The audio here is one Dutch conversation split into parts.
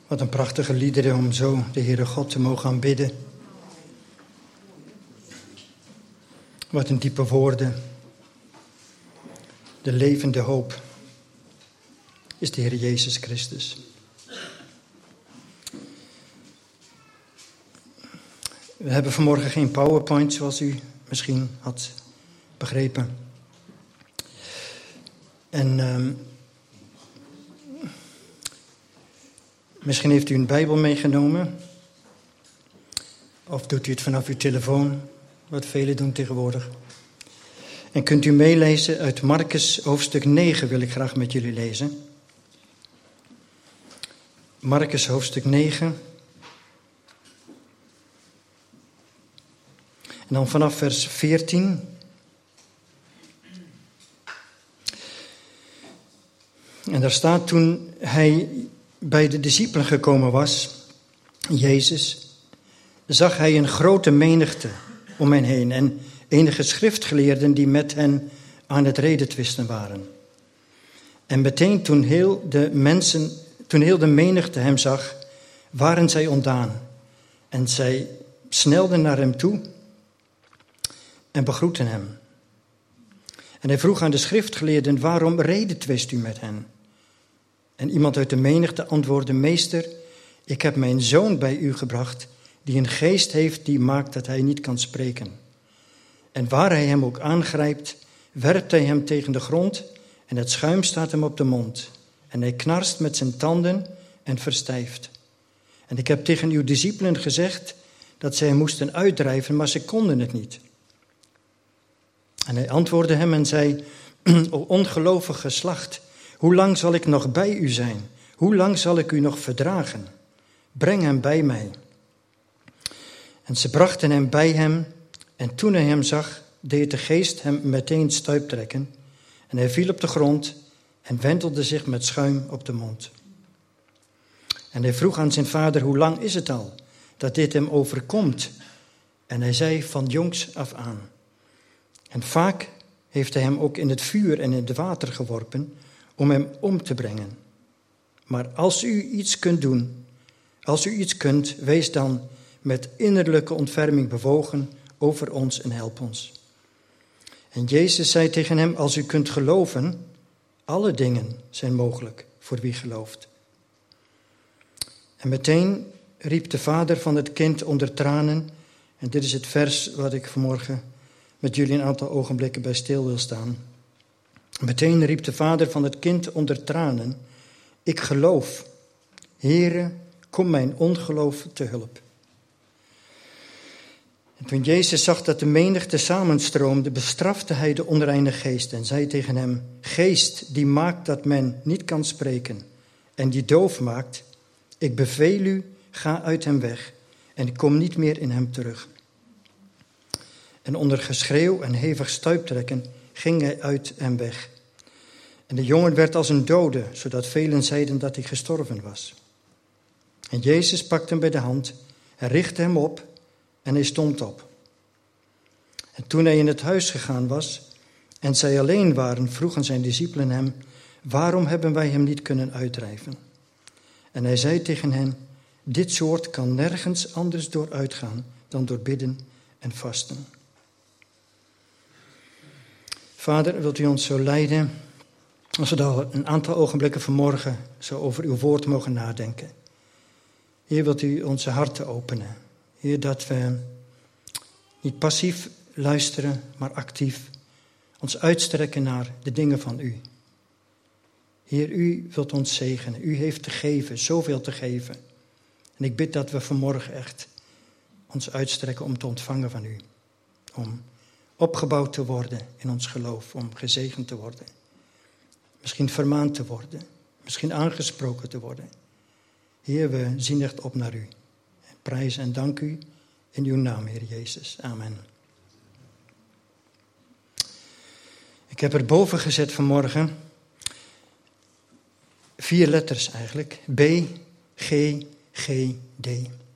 Wat een prachtige liederen om zo de Heere God te mogen aanbidden. Wat een diepe woorden. De levende hoop is de Heer Jezus Christus. We hebben vanmorgen geen PowerPoint, zoals u misschien had begrepen. En misschien heeft u een Bijbel meegenomen. Of doet u het vanaf uw telefoon, wat velen doen tegenwoordig. En kunt u meelezen uit Markus hoofdstuk 9, wil ik graag met jullie lezen. Markus hoofdstuk 9. En dan vanaf vers 14. En daar staat: toen hij bij de discipelen gekomen was, Jezus, zag hij een grote menigte om hen heen en enige schriftgeleerden die met hen aan het redetwisten waren. En meteen toen heel de menigte hem zag, waren zij ontdaan. En zij snelden naar hem toe en begroetten hem. En hij vroeg aan de schriftgeleerden: waarom redetwist u met hen? En iemand uit de menigte antwoordde: meester, ik heb mijn zoon bij u gebracht, die een geest heeft die maakt dat hij niet kan spreken. En waar hij hem ook aangrijpt, werpt hij hem tegen de grond en het schuim staat hem op de mond. En hij knarst met zijn tanden en verstijft. En ik heb tegen uw discipelen gezegd dat zij hem moesten uitdrijven, maar ze konden het niet. En hij antwoordde hem en zei: o ongelovig geslacht, hoe lang zal ik nog bij u zijn? Hoe lang zal ik u nog verdragen? Breng hem bij mij. En ze brachten hem bij hem, en toen hij hem zag, deed de geest hem meteen stuiptrekken. En hij viel op de grond en wentelde zich met schuim op de mond. En hij vroeg aan zijn vader: hoe lang is het al dat dit hem overkomt? En hij zei: van jongs af aan. En vaak heeft hij hem ook in het vuur en in het water geworpen om hem om te brengen. Maar als u iets kunt doen, als u iets kunt, wees dan met innerlijke ontferming bewogen over ons en help ons. En Jezus zei tegen hem: als u kunt geloven, alle dingen zijn mogelijk voor wie gelooft. En meteen riep de vader van het kind onder tranen, en dit is het vers wat ik vanmorgen met jullie een aantal ogenblikken bij stil wil staan. Meteen riep de vader van het kind onder tranen: ik geloof, Heere, kom mijn ongeloof te hulp. En toen Jezus zag dat de menigte samenstroomde, bestrafte hij de onreine geest en zei tegen hem: geest die maakt dat men niet kan spreken en die doof maakt, ik beveel u, ga uit hem weg en kom niet meer in hem terug. En onder geschreeuw en hevig stuiptrekken ging hij uit hem weg. En de jongen werd als een dode, zodat velen zeiden dat hij gestorven was. En Jezus pakte hem bij de hand en richtte hem op en hij stond op. En toen hij in het huis gegaan was en zij alleen waren, vroegen zijn discipelen hem: waarom hebben wij hem niet kunnen uitdrijven? En hij zei tegen hen: dit soort kan nergens anders door uitgaan dan door bidden en vasten. Vader, wilt u ons zo leiden, als we daar een aantal ogenblikken vanmorgen zo over uw woord mogen nadenken. Heer, wilt u onze harten openen. Heer, dat we niet passief luisteren, maar actief ons uitstrekken naar de dingen van u. Heer, u wilt ons zegenen. U heeft te geven, zoveel te geven. En ik bid dat we vanmorgen echt ons uitstrekken om te ontvangen van u. Om opgebouwd te worden in ons geloof, om gezegend te worden. Misschien vermaand te worden, misschien aangesproken te worden. Heer, we zien echt op naar u. Prijs en dank u in uw naam, Heer Jezus. Amen. Ik heb erboven gezet vanmorgen 4 letters eigenlijk. B, G, G, D.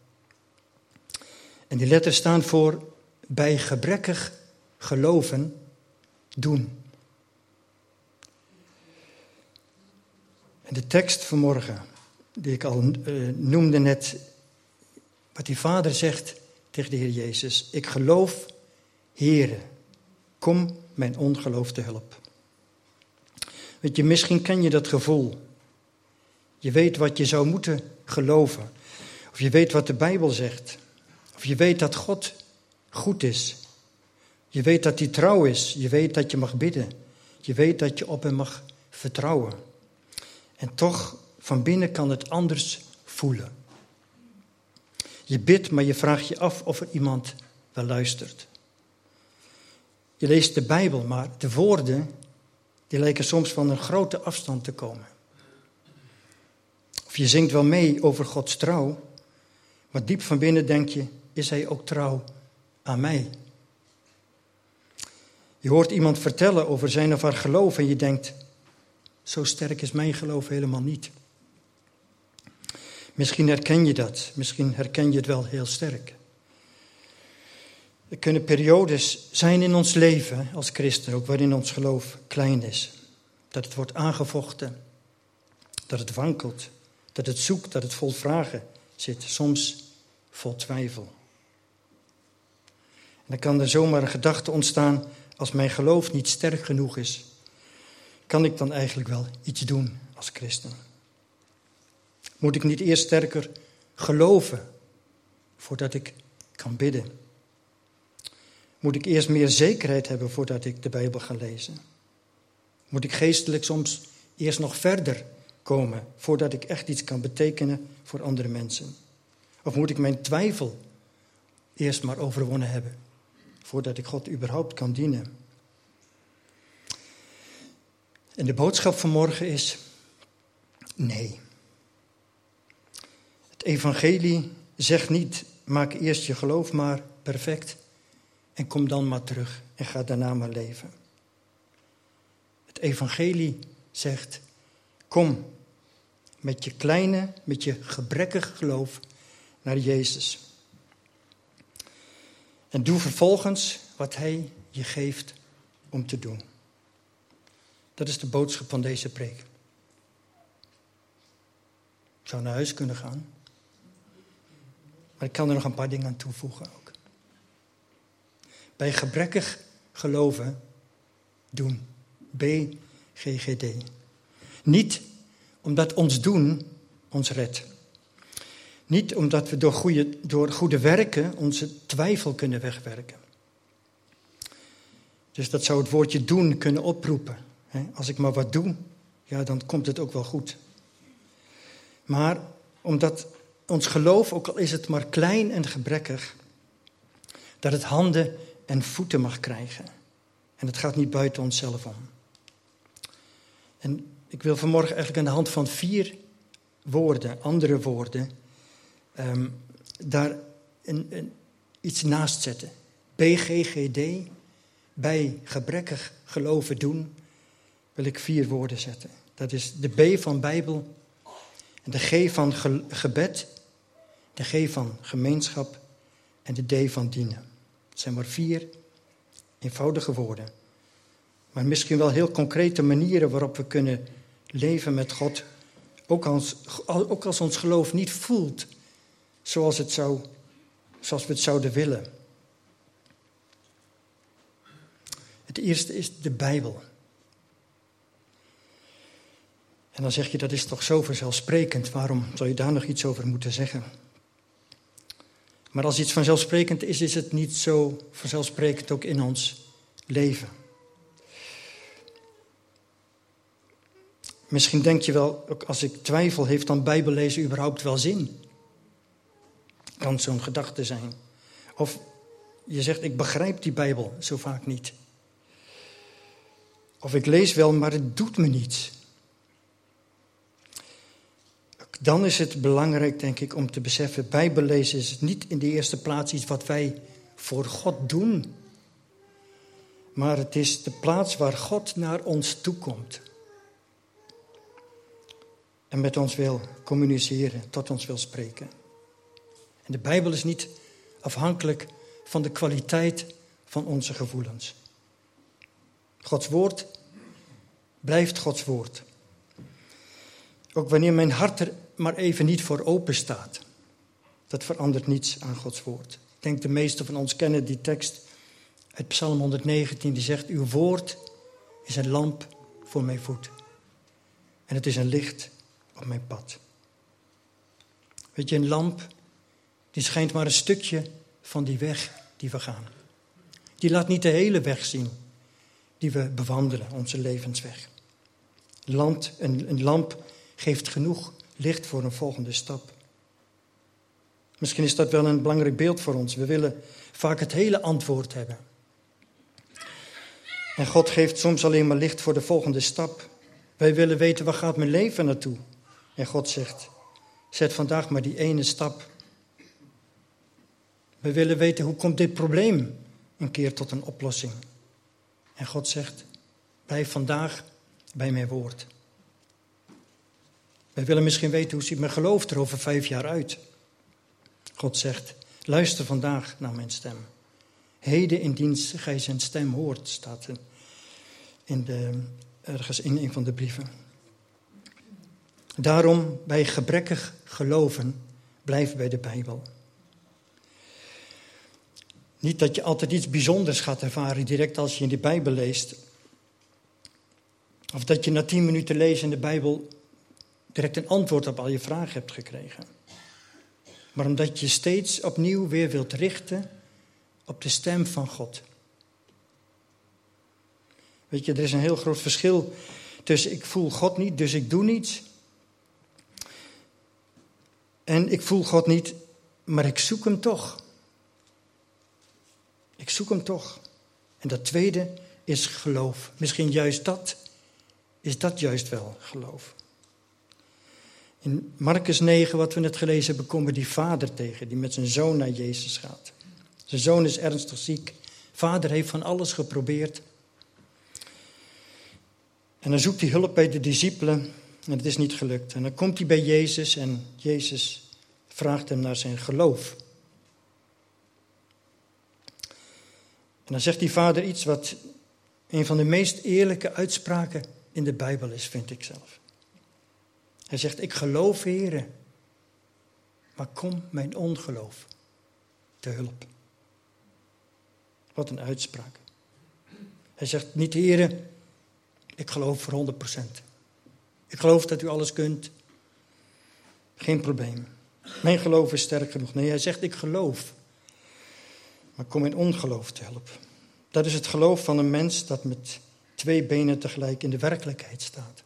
En die letters staan voor bij gebrekkig geloven doen. En de tekst vanmorgen die ik al noemde net, wat die vader zegt tegen de Heer Jezus. Ik geloof, Heere, kom mijn ongeloof te hulp. Weet je, misschien ken je dat gevoel. Je weet wat je zou moeten geloven. Of je weet wat de Bijbel zegt. Of je weet dat God goed is. Je weet dat hij trouw is. Je weet dat je mag bidden. Je weet dat je op hem mag vertrouwen. En toch, van binnen kan het anders voelen. Je bidt, maar je vraagt je af of er iemand wel luistert. Je leest de Bijbel, maar de woorden, die lijken soms van een grote afstand te komen. Of je zingt wel mee over Gods trouw, maar diep van binnen denk je, is hij ook trouw aan mij? Je hoort iemand vertellen over zijn of haar geloof en je denkt, zo sterk is mijn geloof helemaal niet. Misschien herken je dat, misschien herken je het wel heel sterk. Er kunnen periodes zijn in ons leven als christen, ook waarin ons geloof klein is. Dat het wordt aangevochten, dat het wankelt, dat het zoekt, dat het vol vragen zit, soms vol twijfel. En dan kan er zomaar een gedachte ontstaan, als mijn geloof niet sterk genoeg is, kan ik dan eigenlijk wel iets doen als christen? Moet ik niet eerst sterker geloven voordat ik kan bidden? Moet ik eerst meer zekerheid hebben voordat ik de Bijbel ga lezen? Moet ik geestelijk soms eerst nog verder komen voordat ik echt iets kan betekenen voor andere mensen? Of moet ik mijn twijfel eerst maar overwonnen hebben voordat ik God überhaupt kan dienen? En de boodschap van morgen is nee. Het evangelie zegt niet, maak eerst je geloof maar perfect en kom dan maar terug en ga daarna maar leven. Het evangelie zegt, kom met je kleine, met je gebrekkig geloof naar Jezus. En doe vervolgens wat hij je geeft om te doen. Dat is de boodschap van deze preek. Ik zou naar huis kunnen gaan. Maar ik kan er nog een paar dingen aan toevoegen ook. Bij gebrekkig geloven doen. BGGD. Niet omdat ons doen ons redt. Niet omdat we door goede werken onze twijfel kunnen wegwerken. Dus dat zou het woordje doen kunnen oproepen. Als ik maar wat doe, ja, dan komt het ook wel goed. Maar omdat ons geloof, ook al is het maar klein en gebrekkig, dat het handen en voeten mag krijgen. En het gaat niet buiten onszelf om. En ik wil vanmorgen eigenlijk aan de hand van 4 woorden, andere woorden, daar iets naast zetten. BGGD, bij gebrekkig geloven doen, wil ik 4 woorden zetten. Dat is de B van Bijbel, en de G van gebed, de G van gemeenschap en de D van dienen. Het zijn maar 4 eenvoudige woorden. Maar misschien wel heel concrete manieren waarop we kunnen leven met God. Ook als ons geloof niet voelt zoals we het zouden willen. Het eerste is de Bijbel. En dan zeg je, dat is toch zo vanzelfsprekend. Waarom zou je daar nog iets over moeten zeggen? Maar als iets vanzelfsprekend is, is het niet zo vanzelfsprekend ook in ons leven. Misschien denk je wel, ook als ik twijfel, heeft dan Bijbellezen überhaupt wel zin? Kan zo'n gedachte zijn. Of je zegt, ik begrijp die Bijbel zo vaak niet. Of ik lees wel, maar het doet me niets. Dan is het belangrijk, denk ik, om te beseffen, Bijbellezen is niet in de eerste plaats iets wat wij voor God doen. Maar het is de plaats waar God naar ons toekomt. En met ons wil communiceren, tot ons wil spreken. En de Bijbel is niet afhankelijk van de kwaliteit van onze gevoelens. Gods woord blijft Gods woord. Ook wanneer mijn hart er maar even niet voor open staat. Dat verandert niets aan Gods woord. Ik denk de meesten van ons kennen die tekst uit Psalm 119. Die zegt, uw woord is een lamp voor mijn voet. En het is een licht op mijn pad. Weet je, een lamp die schijnt maar een stukje van die weg die we gaan. Die laat niet de hele weg zien die we bewandelen, onze levensweg. Een lamp geeft genoeg licht voor een volgende stap. Misschien is dat wel een belangrijk beeld voor ons. We willen vaak het hele antwoord hebben. En God geeft soms alleen maar licht voor de volgende stap. Wij willen weten, waar gaat mijn leven naartoe? En God zegt, zet vandaag maar die ene stap. We willen weten, hoe komt dit probleem een keer tot een oplossing? En God zegt, blijf vandaag bij mijn woord. Wij willen misschien weten, hoe ziet mijn geloof er over 5 jaar uit? God zegt, luister vandaag naar mijn stem. Heden indien gij zijn stem hoort, staat ergens in een van de brieven. Daarom, bij gebrekkig geloven, blijf bij de Bijbel. Niet dat je altijd iets bijzonders gaat ervaren direct als je in de Bijbel leest. Of dat je na 10 minuten lezen in de Bijbel direct een antwoord op al je vragen hebt gekregen. Maar omdat je steeds opnieuw weer wilt richten op de stem van God. Weet je, er is een heel groot verschil tussen ik voel God niet, dus ik doe niets. En ik voel God niet, maar ik zoek hem toch. Ik zoek hem toch. En dat tweede is geloof. Misschien juist dat, is dat juist wel geloof. In Markus 9, wat we net gelezen hebben, komen we die vader tegen die met zijn zoon naar Jezus gaat. Zijn zoon is ernstig ziek. Vader heeft van alles geprobeerd. En dan zoekt hij hulp bij de discipelen en het is niet gelukt. En dan komt hij bij Jezus en Jezus vraagt hem naar zijn geloof. En dan zegt die vader iets wat een van de meest eerlijke uitspraken in de Bijbel is, vind ik zelf. Hij zegt, ik geloof, Heere, maar kom mijn ongeloof te hulp. Wat een uitspraak. Hij zegt niet, Heere, ik geloof voor 100%. Ik geloof dat u alles kunt. Geen probleem. Mijn geloof is sterk genoeg. Nee, hij zegt, ik geloof, maar kom mijn ongeloof te hulp. Dat is het geloof van een mens dat met 2 benen tegelijk in de werkelijkheid staat.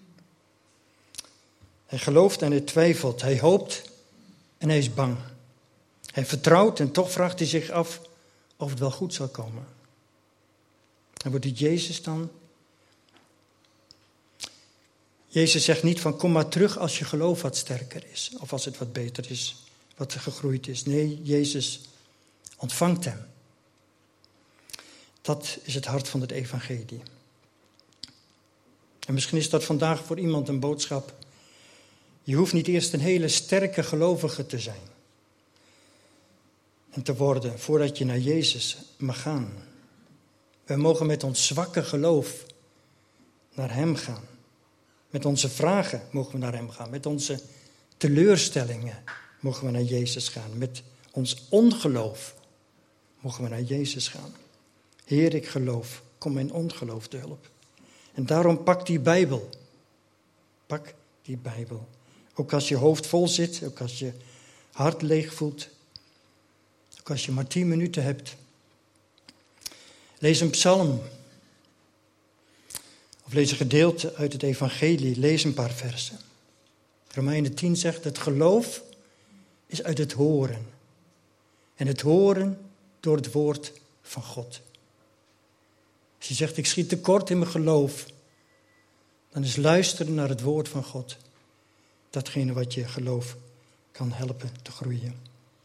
Hij gelooft en hij twijfelt. Hij hoopt en hij is bang. Hij vertrouwt en toch vraagt hij zich af of het wel goed zal komen. En wordt het Jezus dan? Jezus zegt niet van kom maar terug als je geloof wat sterker is. Of als het wat beter is, wat gegroeid is. Nee, Jezus ontvangt hem. Dat is het hart van het evangelie. En misschien is dat vandaag voor iemand een boodschap. Je hoeft niet eerst een hele sterke gelovige te zijn. En te worden voordat je naar Jezus mag gaan. We mogen met ons zwakke geloof naar hem gaan. Met onze vragen mogen we naar hem gaan. Met onze teleurstellingen mogen we naar Jezus gaan. Met ons ongeloof mogen we naar Jezus gaan. Heer, ik geloof. Kom mijn ongeloof te hulp. En daarom pak die Bijbel. Pak die Bijbel. Ook als je hoofd vol zit. Ook als je hart leeg voelt. Ook als je maar 10 minuten hebt. Lees een psalm. Of lees een gedeelte uit het evangelie. Lees een paar versen. Romeinen 10 zegt, het geloof is uit het horen. En het horen door het woord van God. Als je zegt, ik schiet tekort in mijn geloof. Dan is luisteren naar het woord van God. Datgene wat je geloof kan helpen te groeien.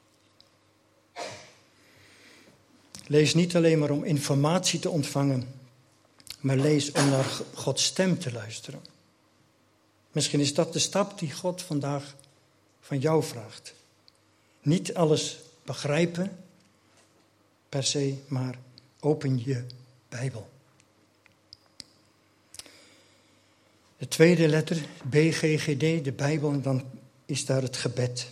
Lees niet alleen maar om informatie te ontvangen. Maar lees om naar Gods stem te luisteren. Misschien is dat de stap die God vandaag van jou vraagt. Niet alles begrijpen per se, maar open je Bijbel. De tweede letter, BGGD, de Bijbel. En dan is daar het gebed.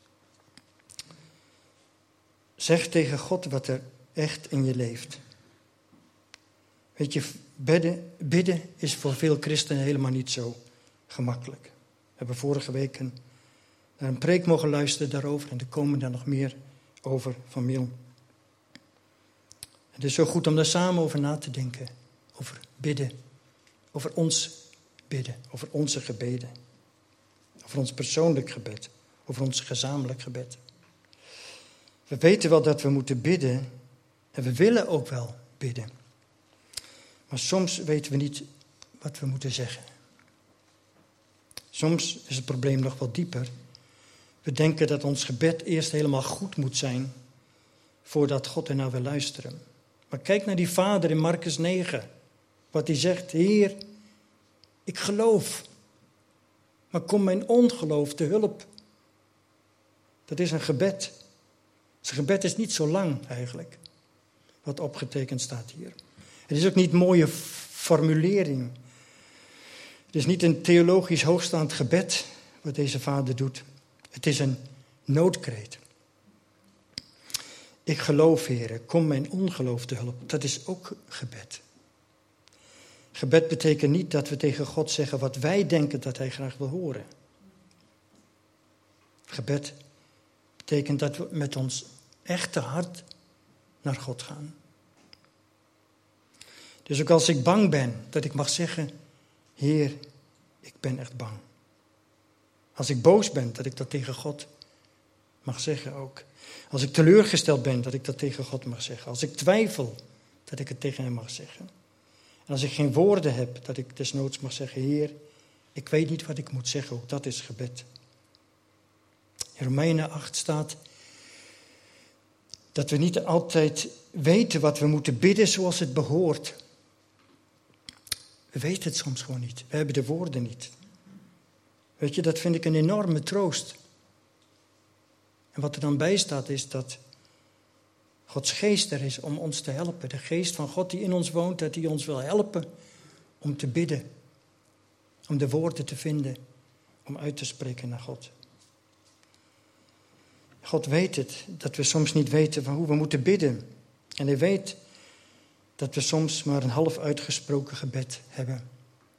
Zeg tegen God wat er echt in je leeft. Weet je, bidden is voor veel christenen helemaal niet zo gemakkelijk. We hebben vorige week naar een preek mogen luisteren daarover en er komen daar nog meer over van Miel. Het is zo goed om daar samen over na te denken. Over bidden. Over ons bidden. Over onze gebeden. Over ons persoonlijk gebed. Over ons gezamenlijk gebed. We weten wel dat we moeten bidden. En we willen ook wel bidden. Maar soms weten we niet wat we moeten zeggen. Soms is het probleem nog wel dieper. We denken dat ons gebed eerst helemaal goed moet zijn voordat God ernaar wil luisteren. Maar kijk naar die vader in Markus 9. Wat hij zegt, Heer, ik geloof. Maar kom mijn ongeloof te hulp. Dat is een gebed. Zijn gebed is niet zo lang eigenlijk. Wat opgetekend staat hier. Het is ook niet een mooie formulering. Het is niet een theologisch hoogstaand gebed wat deze vader doet. Het is een noodkreet. Ik geloof, Heer, kom mijn ongeloof te hulp. Dat is ook gebed. Gebed betekent niet dat we tegen God zeggen wat wij denken dat hij graag wil horen. Gebed betekent dat we met ons echte hart naar God gaan. Dus ook als ik bang ben, dat ik mag zeggen, Heer, ik ben echt bang. Als ik boos ben, dat ik dat tegen God mag zeggen ook. Als ik teleurgesteld ben, dat ik dat tegen God mag zeggen. Als ik twijfel, dat ik het tegen hem mag zeggen. En als ik geen woorden heb, dat ik desnoods mag zeggen, Heer, ik weet niet wat ik moet zeggen. Ook dat is gebed. In Romeinen 8 staat dat we niet altijd weten wat we moeten bidden zoals het behoort. We weten het soms gewoon niet. We hebben de woorden niet. Weet je, dat vind ik een enorme troost. En wat er dan bij staat is dat Gods geest er is om ons te helpen. De geest van God die in ons woont, dat hij ons wil helpen om te bidden. Om de woorden te vinden, om uit te spreken naar God. God weet het, dat we soms niet weten van hoe we moeten bidden. En hij weet dat we soms maar een half uitgesproken gebed hebben.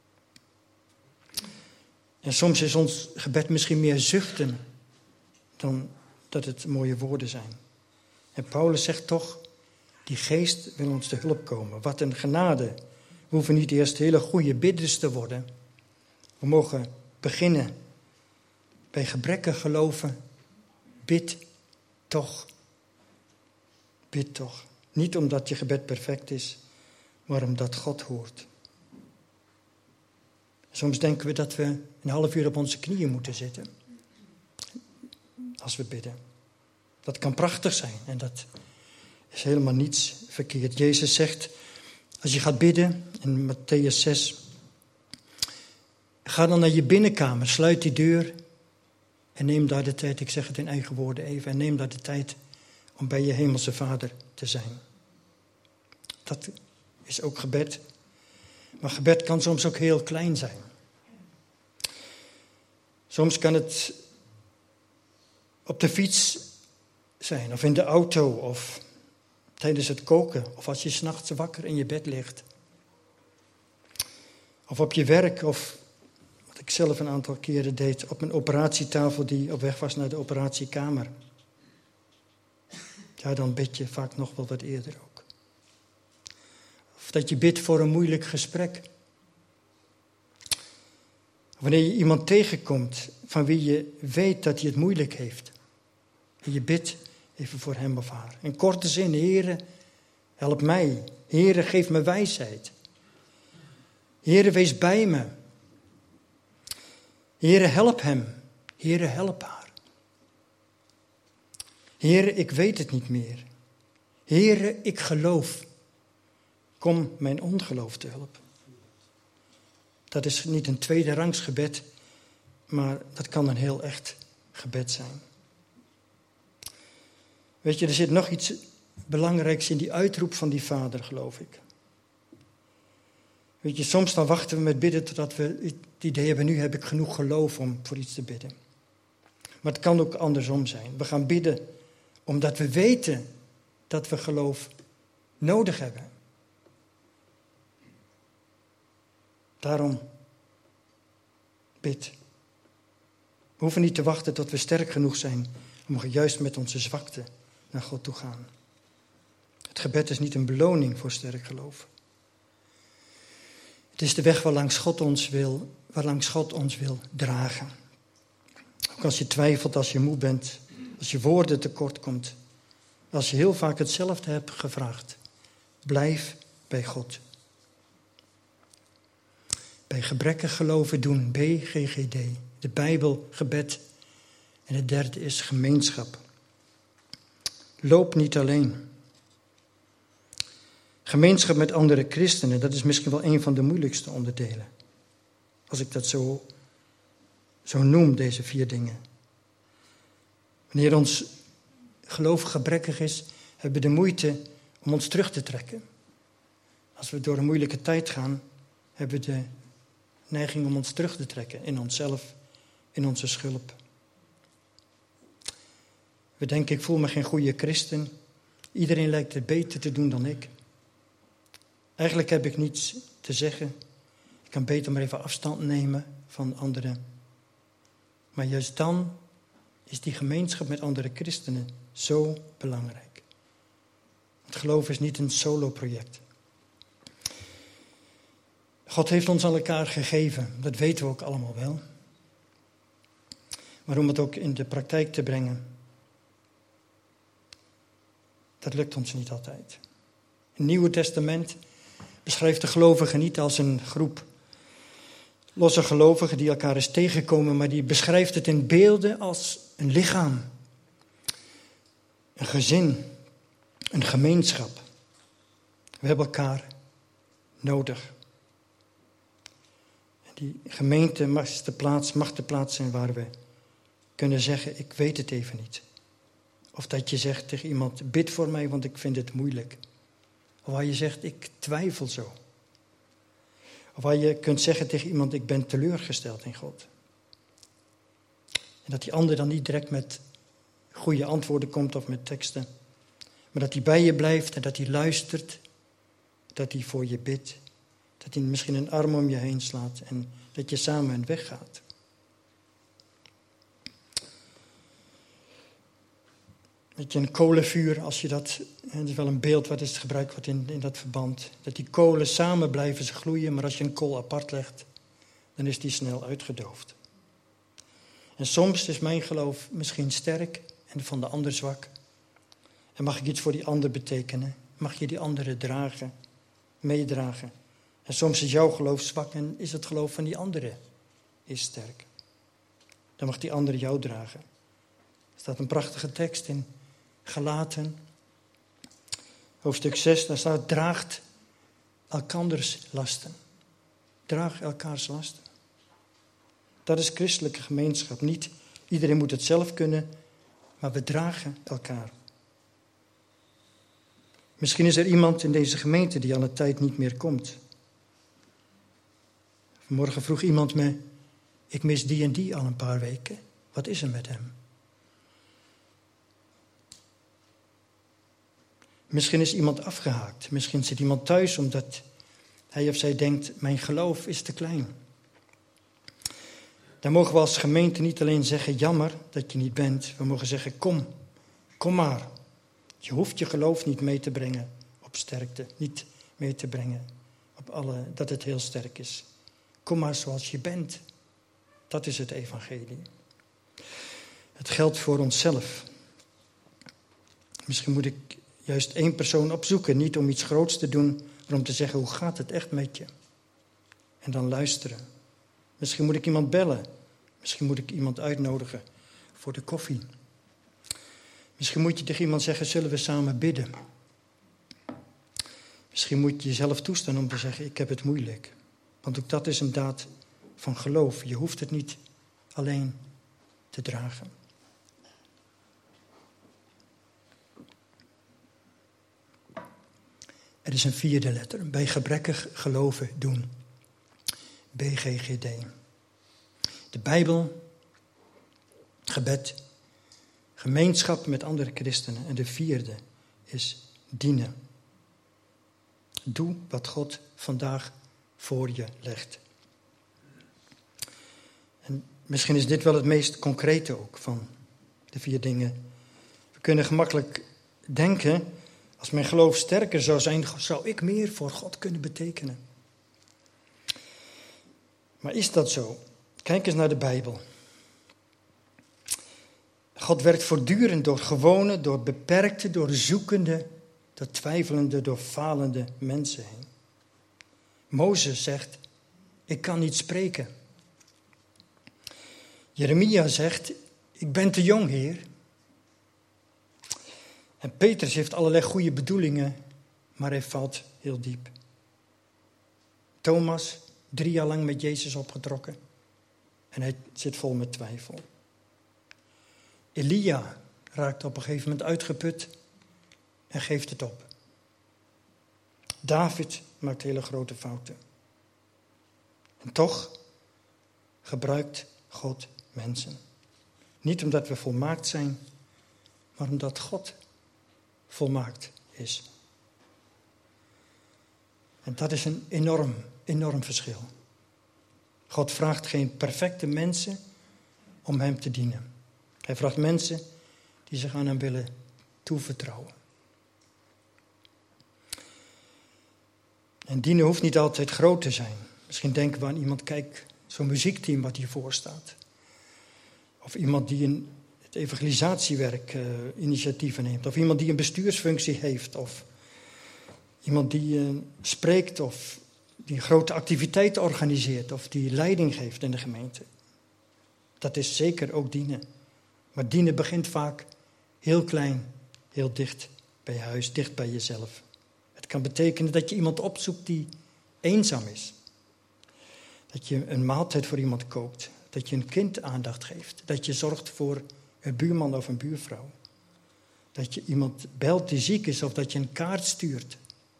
En soms is ons gebed misschien meer zuchten dan dat het mooie woorden zijn. En Paulus zegt toch, die geest wil ons te hulp komen. Wat een genade. We hoeven niet eerst hele goede bidders te worden. We mogen beginnen bij gebrekken geloven. Bid toch. Bid toch. Niet omdat je gebed perfect is, maar omdat God hoort. Soms denken we dat we een half uur op onze knieën moeten zitten. Als we bidden. Dat kan prachtig zijn en dat is helemaal niets verkeerd. Jezus zegt, als je gaat bidden in Mattheüs 6, ga dan naar je binnenkamer, sluit die deur en neem daar de tijd, ik zeg het in eigen woorden even, en neem daar de tijd om bij je hemelse Vader te zijn. Dat is ook gebed. Maar gebed kan soms ook heel klein zijn. Soms kan het op de fiets zijn, of in de auto, of tijdens het koken, of als je 's nachts wakker in je bed ligt. Of op je werk, of wat ik zelf een aantal keren deed, op mijn operatietafel die op weg was naar de operatiekamer. Ja, dan bid je vaak nog wel wat eerder ook. Of dat je bidt voor een moeilijk gesprek. Wanneer je iemand tegenkomt van wie je weet dat hij het moeilijk heeft. En je bidt even voor hem of haar. In korte zin, Heere, help mij. Heere, geef me wijsheid. Heere, wees bij me. Heere, help hem. Heere, help haar. Heere, ik weet het niet meer. Heere, ik geloof. Kom mijn ongeloof te hulp. Dat is niet een tweederangs gebed, maar dat kan een heel echt gebed zijn. Weet je, er zit nog iets belangrijks in die uitroep van die vader, geloof ik. Weet je, soms dan wachten we met bidden totdat we het idee hebben, nu heb ik genoeg geloof om voor iets te bidden. Maar het kan ook andersom zijn. We gaan bidden omdat we weten dat we geloof nodig hebben. Daarom bid. We hoeven niet te wachten tot we sterk genoeg zijn. We mogen juist met onze zwakte naar God toe gaan. Het gebed is niet een beloning voor sterk geloof. Het is de weg waarlangs God ons wil dragen. Ook als je twijfelt, als je moe bent, als je woorden tekort komt. Als je heel vaak hetzelfde hebt gevraagd. Blijf bij God. Bij gebrekkig geloven doen, BGGD. De Bijbel, gebed. En het derde is gemeenschap. Loop niet alleen. Gemeenschap met andere christenen, dat is misschien wel een van de moeilijkste onderdelen. Als ik dat zo noem, deze 4 dingen. Wanneer ons geloof gebrekkig is, hebben we de moeite om ons terug te trekken. Als we door een moeilijke tijd gaan, hebben we de neiging om ons terug te trekken in onszelf, in onze schulp. We denken, ik voel me geen goede christen. Iedereen lijkt het beter te doen dan ik. Eigenlijk heb ik niets te zeggen. Ik kan beter maar even afstand nemen van anderen. Maar juist dan is die gemeenschap met andere christenen zo belangrijk. Het geloof is niet een solo-project. God heeft ons aan elkaar gegeven, dat weten we ook allemaal wel. Maar om het ook in de praktijk te brengen, dat lukt ons niet altijd. Het Nieuwe Testament beschrijft de gelovigen niet als een groep losse gelovigen die elkaar eens tegenkomen, maar die beschrijft het in beelden als een lichaam, een gezin, een gemeenschap. We hebben elkaar nodig. En die gemeente mag de plaats zijn waar we kunnen zeggen, ik weet het even niet. Of dat je zegt tegen iemand, bid voor mij, want ik vind het moeilijk. Of waar je zegt, ik twijfel zo. Of waar je kunt zeggen tegen iemand, ik ben teleurgesteld in God. En dat die ander dan niet direct met goede antwoorden komt of met teksten. Maar dat hij bij je blijft en dat hij luistert. Dat hij voor je bidt. Dat hij misschien een arm om je heen slaat en dat je samen een weg gaat. Weet je, een kolenvuur, als je dat is wel een beeld wat is gebruikt wordt in dat verband. Dat die kolen samen blijven ze gloeien, maar als je een kool apart legt, dan is die snel uitgedoofd. En soms is mijn geloof misschien sterk en van de ander zwak. En mag ik iets voor die ander betekenen? Mag je die anderen dragen, meedragen? En soms is jouw geloof zwak en is het geloof van die andere is sterk. Dan mag die andere jou dragen. Er staat een prachtige tekst in Galaten, hoofdstuk 6, daar staat, draagt elkanders lasten. Draag elkaars lasten. Dat is christelijke gemeenschap. Niet iedereen moet het zelf kunnen, maar we dragen elkaar. Misschien is er iemand in deze gemeente die al een tijd niet meer komt. Vanmorgen vroeg iemand me, ik mis die en die al een paar weken. Wat is er met hem? Misschien is iemand afgehaakt. Misschien zit iemand thuis omdat hij of zij denkt, mijn geloof is te klein. Dan mogen we als gemeente niet alleen zeggen, jammer dat je niet bent. We mogen zeggen, kom maar. Je hoeft je geloof niet mee te brengen op sterkte. Niet mee te brengen op dat het heel sterk is. Kom maar zoals je bent. Dat is het evangelie. Het geldt voor onszelf. Misschien moet ik juist 1 persoon opzoeken. Niet om iets groots te doen, maar om te zeggen, hoe gaat het echt met je? En dan luisteren. Misschien moet ik iemand bellen. Misschien moet ik iemand uitnodigen voor de koffie. Misschien moet je tegen iemand zeggen, zullen we samen bidden? Misschien moet je jezelf toestaan om te zeggen, ik heb het moeilijk. Want ook dat is een daad van geloof. Je hoeft het niet alleen te dragen. Er is een 4e letter. Bij gebrekkig geloven doen. BGGD. De Bijbel gebed, gemeenschap met andere christenen. En de vierde is dienen. Doe wat God vandaag voor je legt. En misschien is dit wel het meest concrete ook van de 4 dingen. We kunnen gemakkelijk denken, als mijn geloof sterker zou zijn, zou ik meer voor God kunnen betekenen. Maar is dat zo? Kijk eens naar de Bijbel. God werkt voortdurend door gewone, door beperkte, door zoekende, door twijfelende, door falende mensen heen. Mozes zegt, ik kan niet spreken. Jeremia zegt, ik ben te jong, Heer. En Petrus heeft allerlei goede bedoelingen, maar hij valt heel diep. Thomas, 3 jaar lang met Jezus opgetrokken. En hij zit vol met twijfel. Elia raakt op een gegeven moment uitgeput en geeft het op. David maakt hele grote fouten. En toch gebruikt God mensen. Niet omdat we volmaakt zijn, maar omdat God volmaakt is. En dat is een enorm verschil. God vraagt geen perfecte mensen om hem te dienen. Hij vraagt mensen die zich aan hem willen toevertrouwen. En dienen hoeft niet altijd groot te zijn. Misschien denken we aan iemand, kijk, zo'n muziekteam wat hiervoor staat. Of iemand die het evangelisatiewerk initiatieven neemt. Of iemand die een bestuursfunctie heeft. Of iemand die spreekt of die grote activiteiten organiseert. Of die leiding geeft in de gemeente. Dat is zeker ook dienen. Maar dienen begint vaak heel klein, heel dicht bij je huis, dicht bij jezelf. Het kan betekenen dat je iemand opzoekt die eenzaam is. Dat je een maaltijd voor iemand kookt. Dat je een kind aandacht geeft. Dat je zorgt voor een buurman of een buurvrouw. Dat je iemand belt die ziek is of dat je een kaart stuurt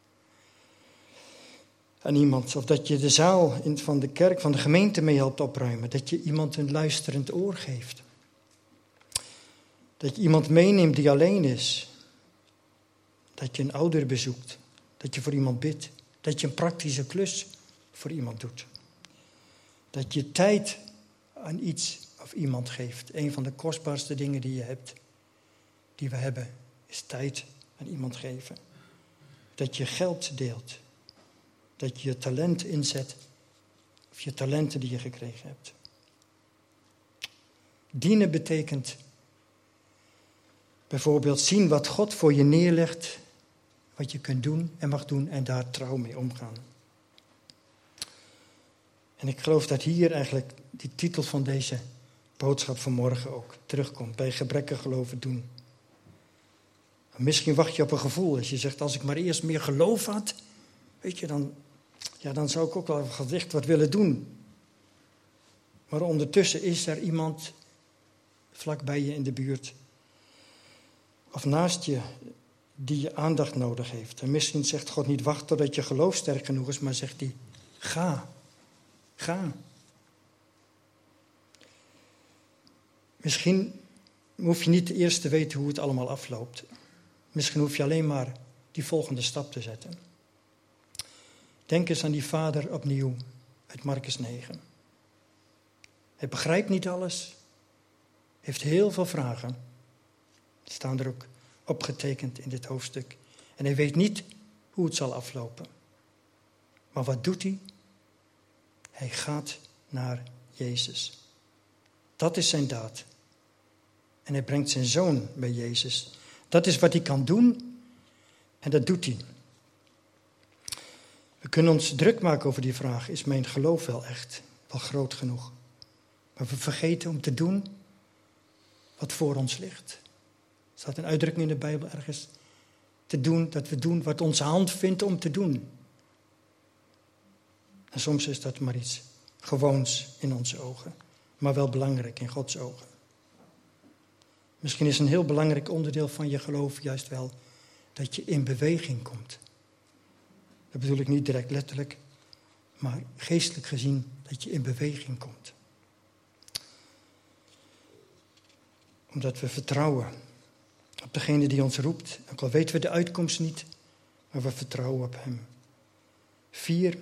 aan iemand. Of dat je de zaal van de kerk, van de gemeente mee helpt opruimen. Dat je iemand een luisterend oor geeft. Dat je iemand meeneemt die alleen is. Dat je een ouder bezoekt. Dat je voor iemand bidt. Dat je een praktische klus voor iemand doet. Dat je tijd aan iets of iemand geeft. Een van de kostbaarste dingen die je hebt, die we hebben, is tijd aan iemand geven. Dat je geld deelt. Dat je je talent inzet. Of je talenten die je gekregen hebt. Dienen betekent bijvoorbeeld zien wat God voor je neerlegt. Wat je kunt doen en mag doen en daar trouw mee omgaan. En ik geloof dat hier eigenlijk die titel van deze boodschap vanmorgen ook terugkomt. Bij gebrekkig geloven doen. En misschien wacht je op een gevoel. Als je zegt, als ik maar eerst meer geloof had. Weet je, dan zou ik ook wel echt wat willen doen. Maar ondertussen is er iemand vlak bij je in de buurt. Of naast je die je aandacht nodig heeft. En misschien zegt God niet wacht totdat je geloof sterk genoeg is. Maar zegt hij, ga. Ga. Misschien hoef je niet eerst te weten hoe het allemaal afloopt. Misschien hoef je alleen maar die volgende stap te zetten. Denk eens aan die vader opnieuw uit Markus 9. Hij begrijpt niet alles. Heeft heel veel vragen. Die staan er ook opgetekend in dit hoofdstuk. En hij weet niet hoe het zal aflopen. Maar wat doet hij? Hij gaat naar Jezus. Dat is zijn daad. En hij brengt zijn zoon bij Jezus. Dat is wat hij kan doen. En dat doet hij. We kunnen ons druk maken over die vraag. Is mijn geloof wel echt wel groot genoeg? Maar we vergeten om te doen wat voor ons ligt. Er staat een uitdrukking in de Bijbel ergens. Te doen, dat we doen wat onze hand vindt om te doen. En soms is dat maar iets gewoons in onze ogen. Maar wel belangrijk in Gods ogen. Misschien is een heel belangrijk onderdeel van je geloof juist wel dat je in beweging komt. Dat bedoel ik niet direct letterlijk, maar geestelijk gezien dat je in beweging komt. Omdat we vertrouwen op degene die ons roept. Ook al weten we de uitkomst niet, maar we vertrouwen op hem. 4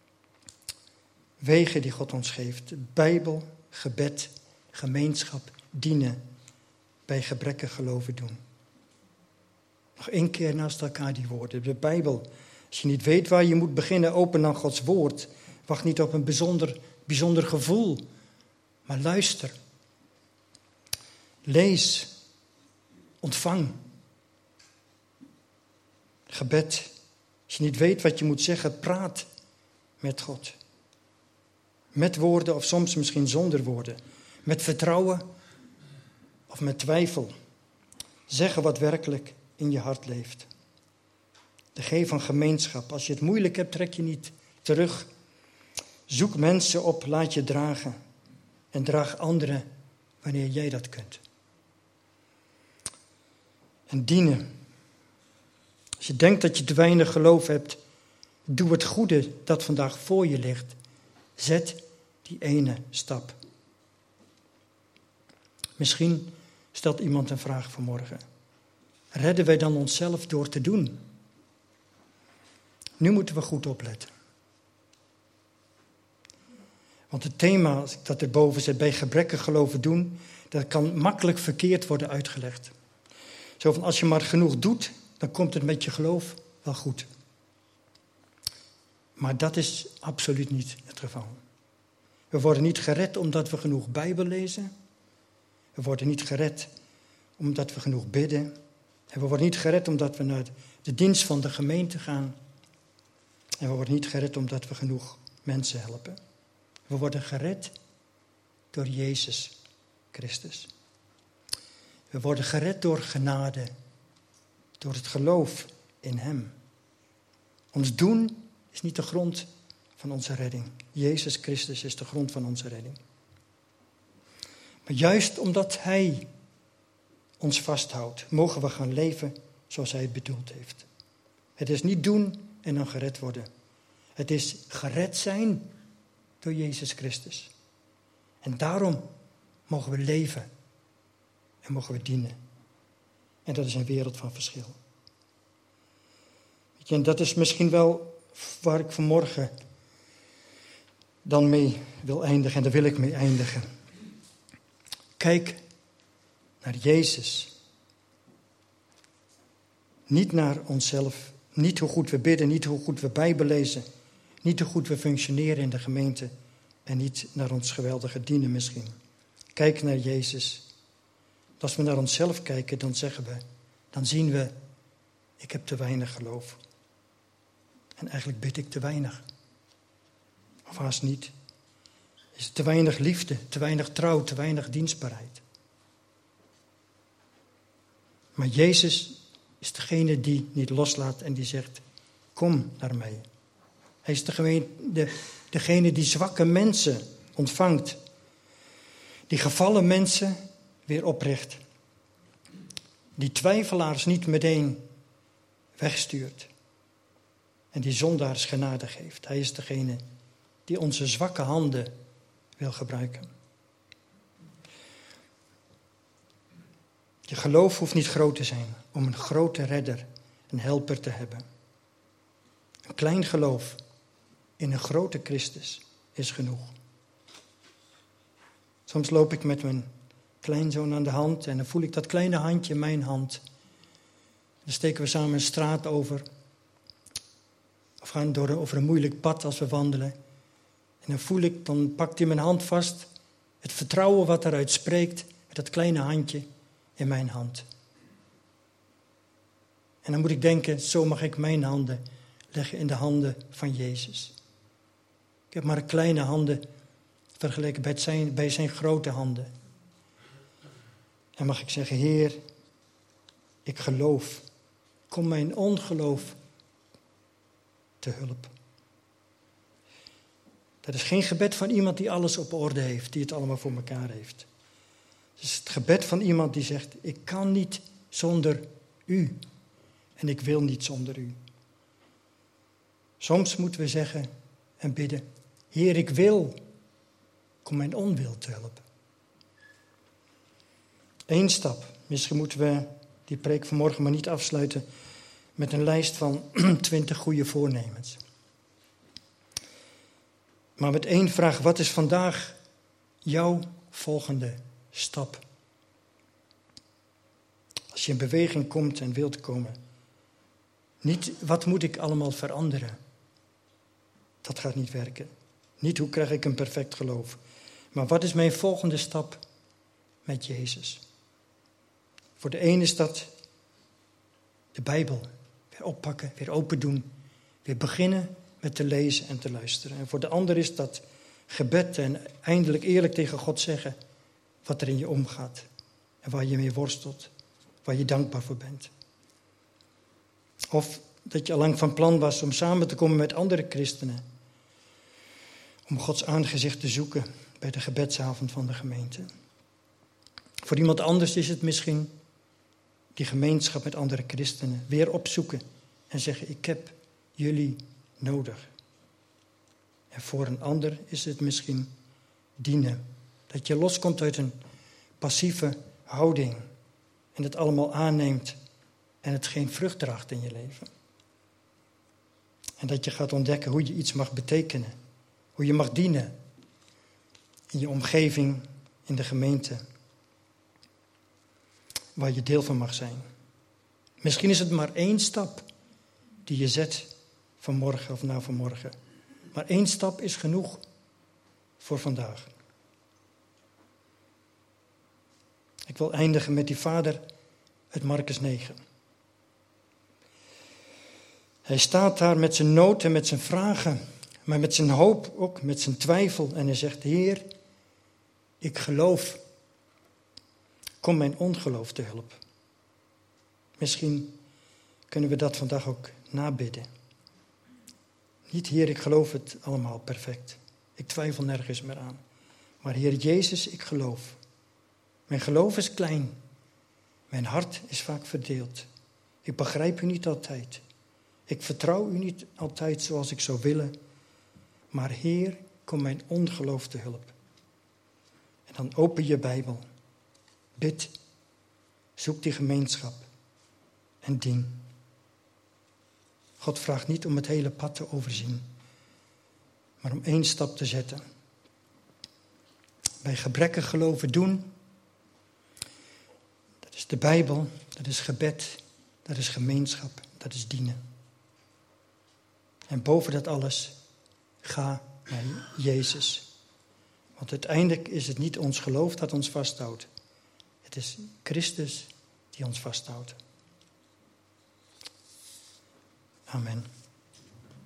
wegen die God ons geeft. Bijbel, gebed, gemeenschap, dienen. Bij gebrekkig geloven doen. Nog 1 keer naast elkaar die woorden. De Bijbel. Als je niet weet waar je moet beginnen, open dan Gods woord. Wacht niet op een bijzonder gevoel. Maar luister. Lees. Ontvang. Gebed. Als je niet weet wat je moet zeggen, praat met God. Met woorden of soms misschien zonder woorden. Met vertrouwen of met twijfel. Zeggen wat werkelijk in je hart leeft. De G van gemeenschap. Als je het moeilijk hebt, trek je niet terug. Zoek mensen op, laat je dragen. En draag anderen wanneer jij dat kunt. En dienen. Als je denkt dat je te weinig geloof hebt, doe het goede dat vandaag voor je ligt. Zet die ene stap. Misschien stelt iemand een vraag vanmorgen. Redden wij dan onszelf door te doen? Nu moeten we goed opletten. Want het thema dat erboven zit, bij gebrekkig geloven doen, dat kan makkelijk verkeerd worden uitgelegd. Zo van, als je maar genoeg doet, dan komt het met je geloof wel goed. Maar dat is absoluut niet het geval. We worden niet gered omdat we genoeg Bijbel lezen. We worden niet gered omdat we genoeg bidden. En we worden niet gered omdat we naar de dienst van de gemeente gaan. En we worden niet gered omdat we genoeg mensen helpen. We worden gered door Jezus Christus. We worden gered door genade. Door het geloof in hem. Ons doen is niet de grond van onze redding. Jezus Christus is de grond van onze redding. Maar juist omdat hij ons vasthoudt, mogen we gaan leven zoals hij het bedoeld heeft. Het is niet doen en dan gered worden. Het is gered zijn door Jezus Christus. En daarom mogen we leven en mogen we dienen. En dat is een wereld van verschil. Weet je, en dat is misschien wel waar ik vanmorgen dan mee wil eindigen. En daar wil ik mee eindigen. Kijk naar Jezus. Niet naar onszelf. Niet hoe goed we bidden, niet hoe goed we Bijbel lezen. Niet hoe goed we functioneren in de gemeente. En niet naar ons geweldige dienen misschien. Kijk naar Jezus. Als we naar onszelf kijken, dan zien we, ik heb te weinig geloof. En eigenlijk bid ik te weinig. Of haast niet. Is het te weinig liefde, te weinig trouw, te weinig dienstbaarheid. Maar Jezus is degene die niet loslaat en die zegt, kom naar mij. Hij is degene die zwakke mensen ontvangt. Die gevallen mensen weer opricht. Die twijfelaars niet meteen wegstuurt. En die zondaars genade geeft. Hij is degene die onze zwakke handen wil gebruiken. Je geloof hoeft niet groot te zijn om een grote redder, een helper te hebben. Een klein geloof in een grote Christus is genoeg. Soms loop ik met mijn kleinzoon aan de hand en dan voel ik dat kleine handje in mijn hand. Dan steken we samen een straat over. Of gaan over een moeilijk pad als we wandelen. En dan pakt hij mijn hand vast. Het vertrouwen wat eruit spreekt met dat kleine handje in mijn hand. En dan moet ik denken, zo mag ik mijn handen leggen in de handen van Jezus. Ik heb maar kleine handen vergeleken bij zijn grote handen. En mag ik zeggen, Heer, ik geloof. Kom mijn ongeloof te hulp. Dat is geen gebed van iemand die alles op orde heeft, die het allemaal voor elkaar heeft. Het is het gebed van iemand die zegt, ik kan niet zonder u. En ik wil niet zonder u. Soms moeten we zeggen en bidden, Heer, ik wil. Kom mijn onwil te helpen. Eén stap. Misschien moeten we die preek vanmorgen maar niet afsluiten met een lijst van 20 goede voornemens. Maar met één vraag: wat is vandaag jouw volgende stap? Als je in beweging komt en wilt komen. Niet wat moet ik allemaal veranderen. Dat gaat niet werken. Niet hoe krijg ik een perfect geloof. Maar wat is mijn volgende stap met Jezus? Voor de ene is dat de Bijbel. Weer oppakken, weer open doen. Weer beginnen met te lezen en te luisteren. En voor de ander is dat gebed en eindelijk eerlijk tegen God zeggen wat er in je omgaat. En waar je mee worstelt. Waar je dankbaar voor bent. Of dat je allang van plan was om samen te komen met andere christenen. Om Gods aangezicht te zoeken bij de gebedsavond van de gemeente. Voor iemand anders is het misschien die gemeenschap met andere christenen weer opzoeken. En zeggen: ik heb jullie nodig. En voor een ander is het misschien dienen. Dat je loskomt uit een passieve houding. En het allemaal aanneemt. En het geen vrucht draagt in je leven. En dat je gaat ontdekken hoe je iets mag betekenen. Hoe je mag dienen. In je omgeving, in de gemeente. Waar je deel van mag zijn. Misschien is het maar één stap die je zet vanmorgen of na vanmorgen. Maar één stap is genoeg voor vandaag. Ik wil eindigen met die vader uit Markus 9. Hij staat daar met zijn nood en met zijn vragen, maar met zijn hoop ook, met zijn twijfel. En hij zegt: Heer, ik geloof. Kom mijn ongeloof te hulp. Misschien kunnen we dat vandaag ook nabidden. Niet: Heer, ik geloof het allemaal perfect. Ik twijfel nergens meer aan. Maar Heer Jezus, ik geloof. Mijn geloof is klein. Mijn hart is vaak verdeeld. Ik begrijp u niet altijd. Ik vertrouw u niet altijd zoals ik zou willen. Maar Heer, kom mijn ongeloof te hulp. En dan open je Bijbel. Bid. Zoek die gemeenschap. En dien. God vraagt niet om het hele pad te overzien. Maar om één stap te zetten. Bij gebrekkig geloven doen. Dat is de Bijbel. Dat is gebed. Dat is gemeenschap. Dat is dienen. En boven dat alles, ga naar Jezus. Want uiteindelijk is het niet ons geloof dat ons vasthoudt. Het is Christus die ons vasthoudt. Amen.